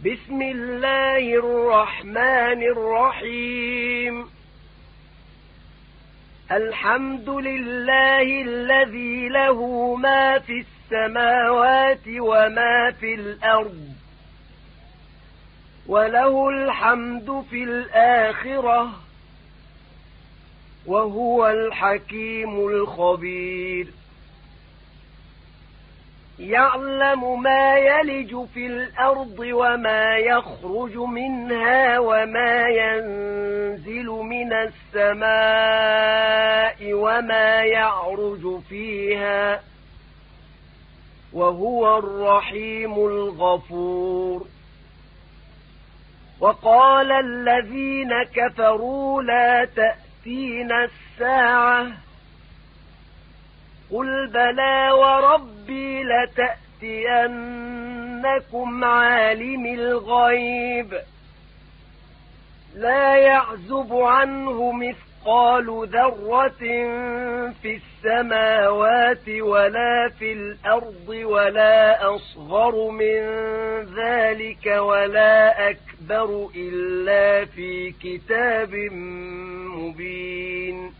بسم الله الرحمن الرحيم الحمد لله الذي له ما في السماوات وما في الأرض وله الحمد في الآخرة وهو الحكيم الخبير يعلم ما يلج في الأرض وما يخرج منها وما ينزل من السماء وما يعرج فيها وهو الرحيم الغفور وقال الذين كفروا لا تأتينا الساعة قل بلى وربي لتأتينكم عالم الغيب لا يعزب عنه مثقال ذرة في السماوات ولا في الأرض ولا أصغر من ذلك ولا أكبر إلا في كتاب مبين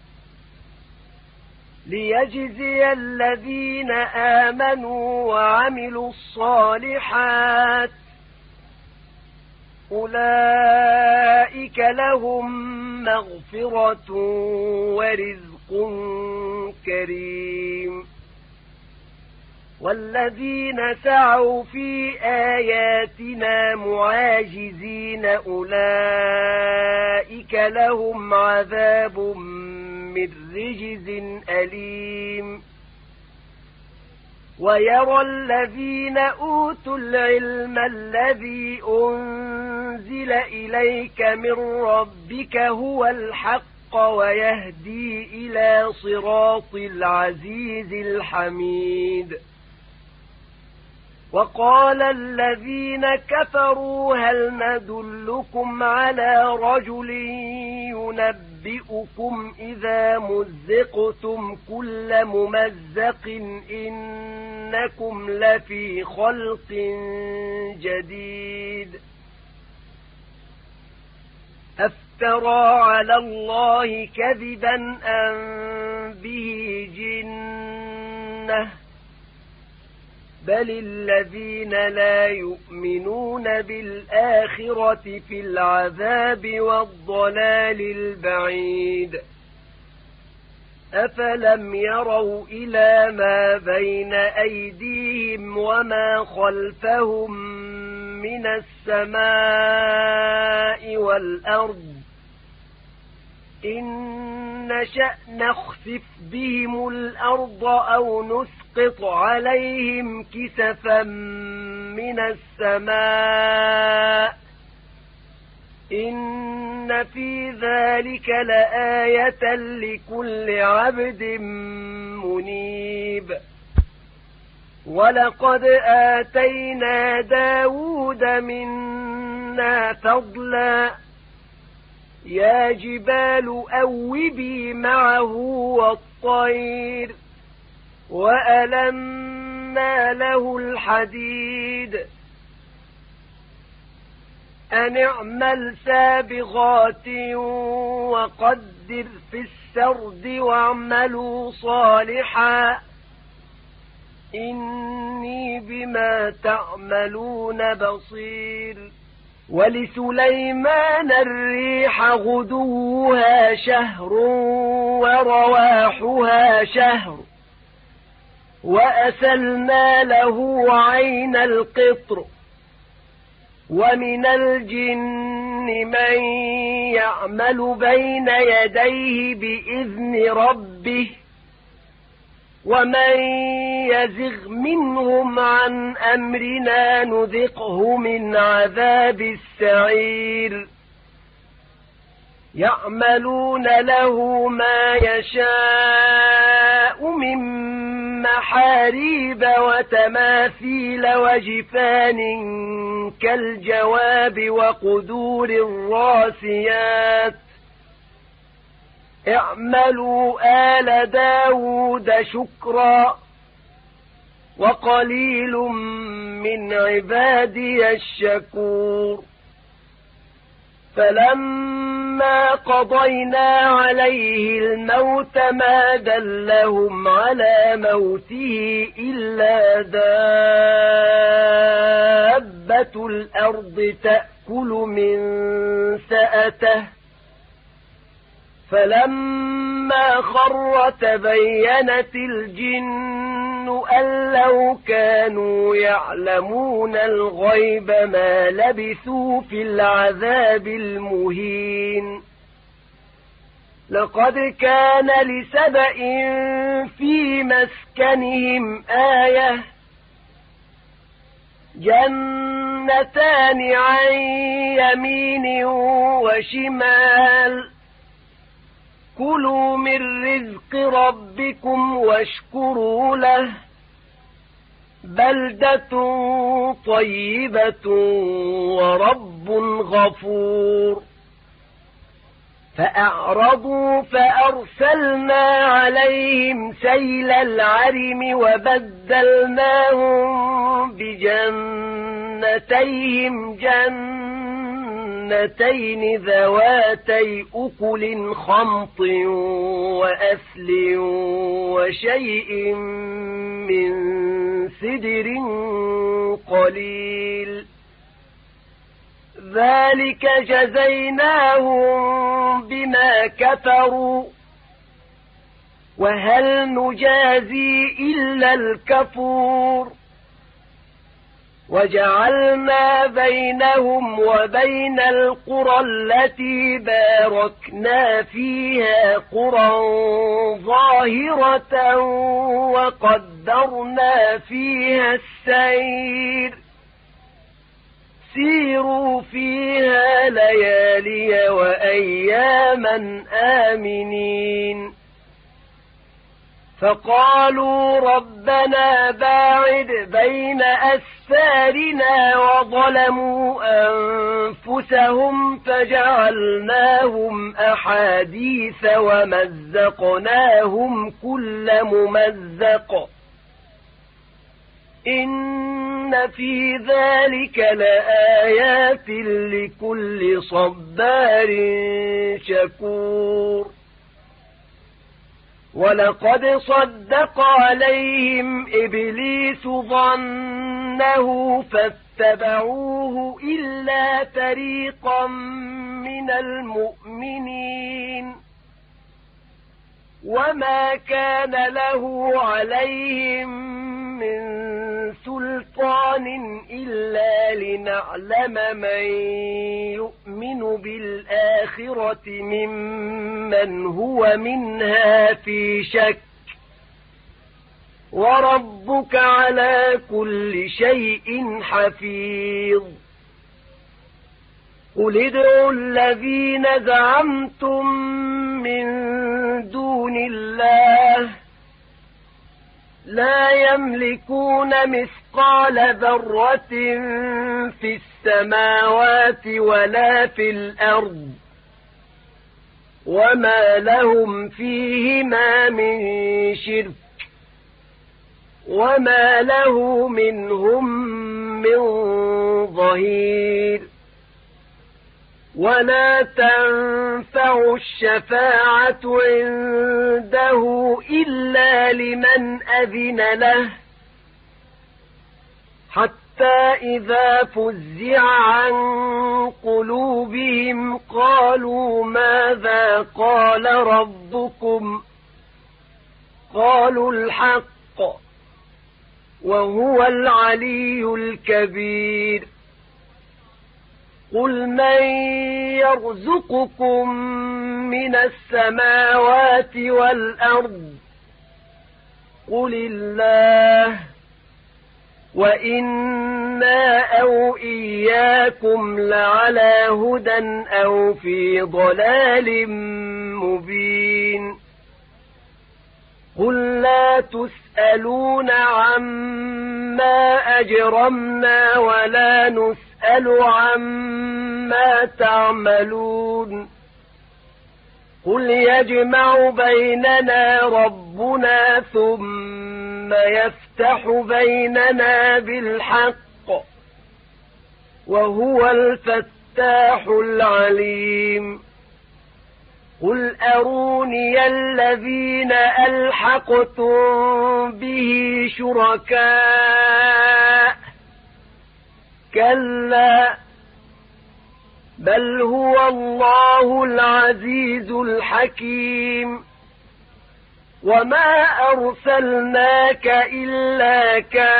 ليجزي الذين آمنوا وعملوا الصالحات أولئك لهم مغفرة ورزق كريم والذين سعوا في آياتنا معاجزين أولئك لهم عذاب من رجز أليم ويرى الذين أوتوا العلم الذي أنزل إليك من ربك هو الحق ويهدي إلى صراط العزيز الحميد وقال الذين كفروا هل ندلكم على رجل ينبئكم إذا مزقتم كل ممزق إنكم لفي خلق جديد أفترى على الله كذبا أم به جنة بل الذين لا يؤمنون بالآخرة في العذاب والضلال البعيد أفلم يروا إلى ما بين أيديهم وما خلفهم من السماء والأرض إن نشأ نخسف بهم الأرض أو نسقط عليهم كسفا من السماء إن في ذلك لآية لكل عبد منيب ولقد آتينا داود منا فضلا يا جبال أوبي معه والطير وألنا له الحديد أن اعمل سابغات وقدر في السرد واعملوا صالحا إني بما تعملون بصير ولسليمان الريح غدوها شهر ورواحها شهر وأسلنا له عين القطر ومن الجن من يعمل بين يديه بإذن ربه ومن يزغ منهم عن أمرنا نذقه من عذاب السعير يعملون له ما يشاء من محاريب وتماثيل وجفان كالجواب وقدور الراسيات اعملوا آل داود شكرا وقليل من عبادي الشكور فلما قضينا عليه الموت ما دلهم على موته إلا دابة الأرض تأكل من سأته فلما خر تبينت الجن أن لو كانوا يعلمون الغيب ما لبثوا في العذاب المهين لقد كان لسبإ في مسكنهم آية جنتان عن يمين وشمال كلوا من رزق ربكم واشكروا له بلدة طيبة ورب غفور فأعرضوا فأرسلنا عليهم سيل العرم وبدلناهم بجنتيهم جنتين ذواتي أكل خمط وأثل وشيء من سدر قليل ذلك جزيناهم بما كفروا وهل نجازي إلا الكفور وجعلنا بينهم وبين القرى التي باركنا فيها قرى ظاهرة وقدرنا فيها السير سيروا فيها ليالي وأياما آمنين فقالوا ربنا باعد بين أسفارنا وظلموا أنفسهم فجعلناهم أحاديث ومزقناهم كل ممزق إن في ذلك لآيات لكل صبار شكور ولقد صدق عليهم إبليس ظنه فاتبعوه إلا فريقا من المؤمنين وما كان له عليهم من سلطان إلا لنعلم من يؤمن بالآخرة ممن هو منها في شك وربك على كل شيء حفيظ قل ادعوا الذين زعمتم من دون الله لا يملكون مثقال ذرة في السماوات ولا في الأرض وما لهم فيهما من شرك وما له منهم من ظهير ولا تنفع الشفاعة عنده إلا لمن أذن له حتى إذا فزع عن قلوبهم قالوا ماذا قال ربكم قالوا الحق وهو العلي الكبير قل من يرزقكم من السماوات والأرض قل الله وإنا أو إياكم لعلى هدى أو في ضلال مبين قل لا تسألون عما أجرمنا ولا نسأل عما تعملون قل يجمع بيننا ربنا ثم ثم يفتح بيننا بالحق وهو الفتاح العليم قل أروني الذين ألحقتم به شركاء كلا بل هو الله العزيز الحكيم وما أرسلناك إلا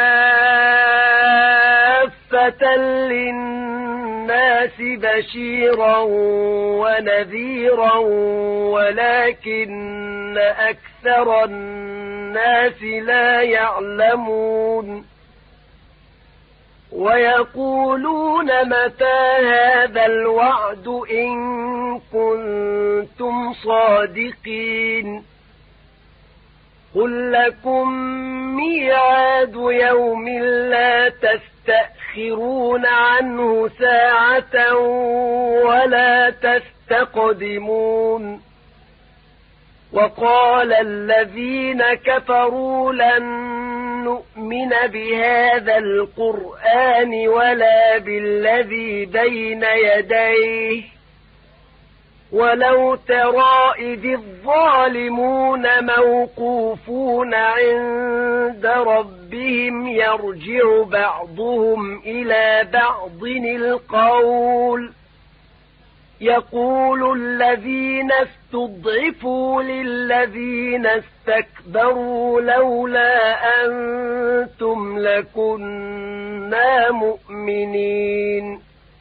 كافة للناس بشيرا ونذيرا ولكن أكثر الناس لا يعلمون ويقولون متى هذا الوعد إن كنتم صادقين قل لكم ميعاد يوم لا تستأخرون عنه ساعة ولا تستقدمون وقال الذين كفروا لن نؤمن بهذا القرآن ولا بالذي بين يديه ولو ترى إذ الظالمون موقوفون عند ربهم يرجع بعضهم إلى بعض القول يقول الذين استضعفوا للذين استكبروا لولا أنتم لكنا مؤمنين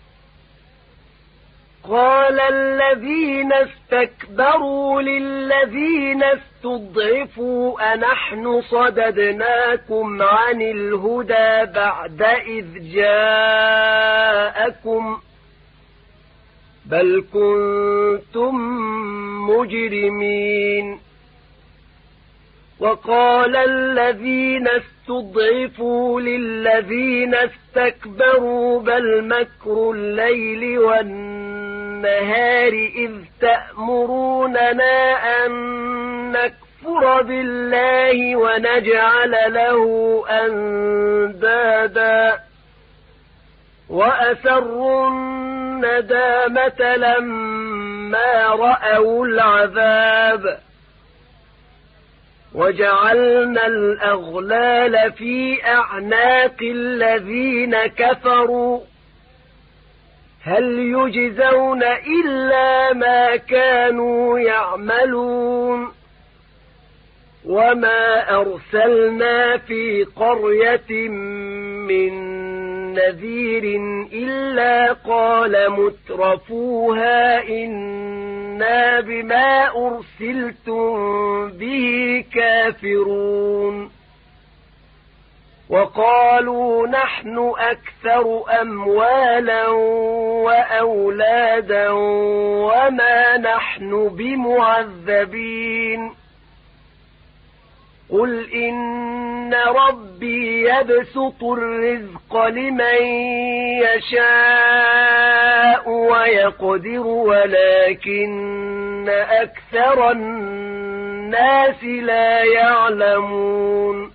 قال الذين استكبروا للذين استضعفوا أنحن صددناكم عن الهدى بعد إذ جاءكم بل كنتم مجرمين وقال الذين استضعفوا للذين استكبروا بل مكر الليل والنهار إذ تأمروننا أن نكفر بالله ونجعل له أندادا وأسروا الندامة لما رأوا العذاب وجعلنا الأغلال في أعناق الذين كفروا هل يجزون إلا ما كانوا يعملون وما أرسلنا في قرية من نذير إلا قال مترفوها إنا بما أرسلتم به كافرون وقالوا نحن أكثر أموالا وأولادا وما نحن بمعذبين قل إن ربي يبسط الرزق لمن يشاء ويقدر ولكن أكثر الناس لا يعلمون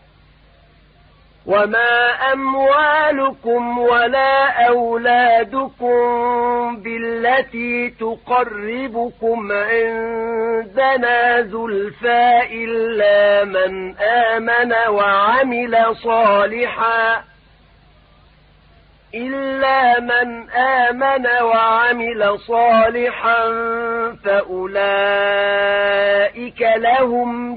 وما أموالكم ولا أولادكم بالتي تقربكم عندنا زلفى إلا من آمن وعمل صالحا فأولئك لهم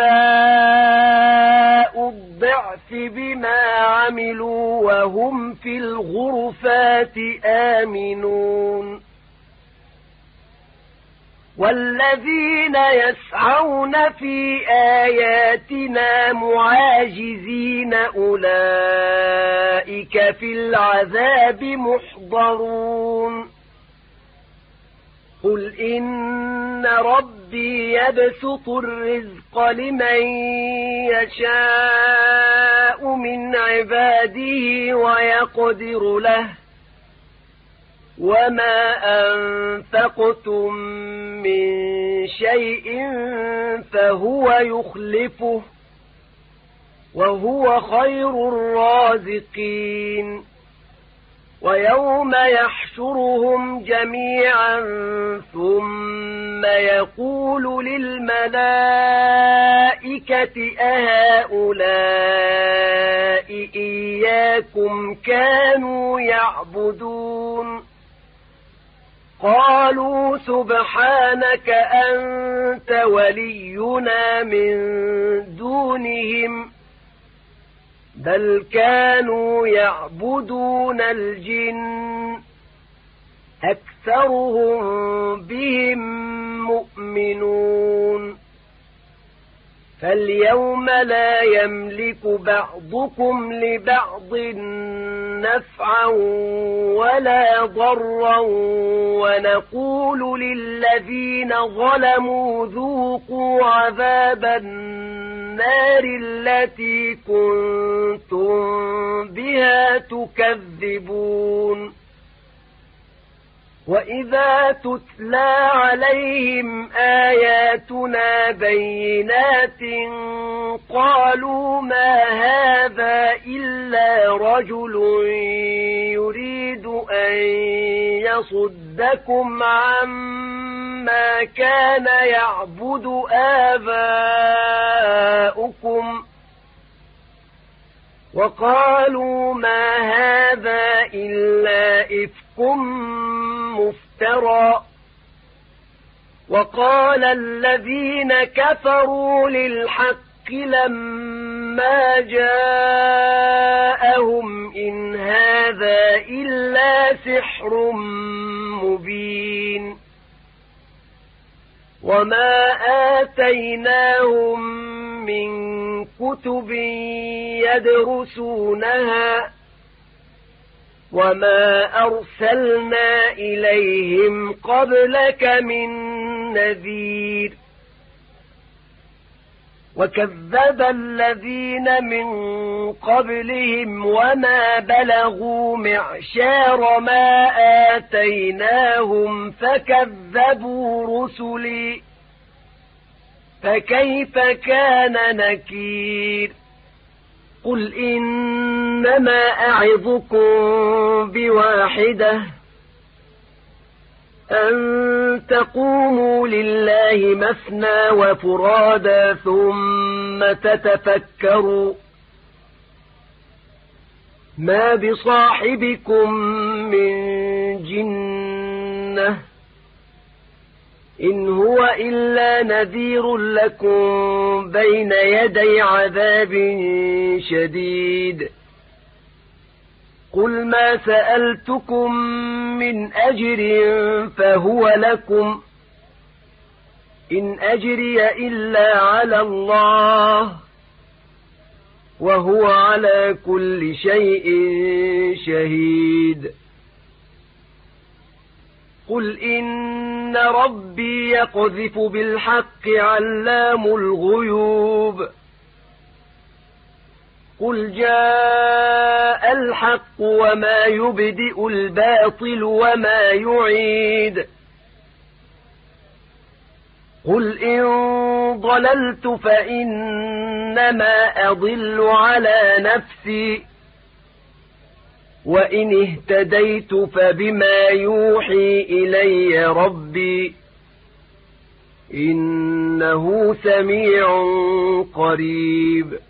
جزاء الضعف بما عملوا وهم في الغرفات آمنون والذين يسعون في آياتنا معاجزين أولئك في العذاب محضرون قل إن ربي يبسط الرزق لمن يشاء من عباده ويقدر له وما أنفقتم من شيء فهو يخلفه وهو خير الرازقين ويوم يحشرهم جميعا ثم يقول للملائكة أهؤلاء إياكم كانوا يعبدون قالوا سبحانك أنت ولينا من دونهم بل كانوا يعبدون الجن أكثرهم بهم مؤمنون فاليوم لا يملك بعضكم لبعض نفعا ولا ضرا ونقول للذين ظلموا ذوقوا عذاب النار التي كنتم بها تكذبون وإذا تتلى عليهم آياتنا بينات قالوا ما هذا إلا رجل يريد أن يصدكم عما كان يعبد آباؤكم وقالوا ما هذا إلا إفك مفترى وقال الذين كفروا للحق لما جاءهم إن هذا إلا سحر مبين وما آتيناهم من كتب يدرسونها وما أرسلنا إليهم قبلك من نذير وكذب الذين من قبلهم وما بلغوا معشار ما آتيناهم فكذبوا رسلي فكيف كان نكير قل إنما أعظكم بواحدة أن تقوموا لله مثنى وفرادا ثم تتفكروا ما بصاحبكم من جنة إن هو إلا نذير لكم بين يدي عذاب شديد قل ما سألتكم من أجر فهو لكم إن أجري إلا على الله وهو على كل شيء شهيد قل إن ربي يقذف بالحق علام الغيوب قل جاء الحق وما يبدئ الباطل وما يعيد قل إن ضللت فإنما أضل على نفسي وإن اهتديت فبما يوحي إلي ربي إنه سميع قريب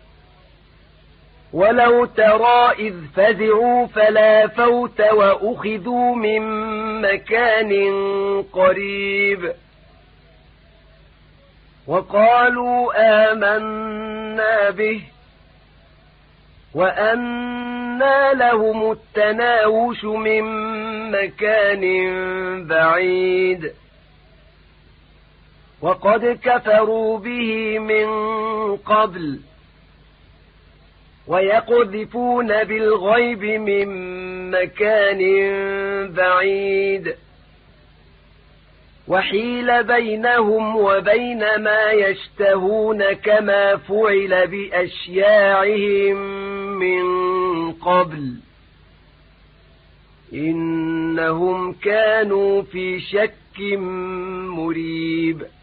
ولو ترى إذ فزعوا فلا فوت وأخذوا من مكان قريب وقالوا آمنا به وأنى لهم التناوش من مكان بعيد وقد كفروا به من قبل ويقذفون بالغيب من مكان بعيد وحيل بينهم وبين ما يشتهون كما فعل بأشياعهم من قبل إنهم كانوا في شك مريب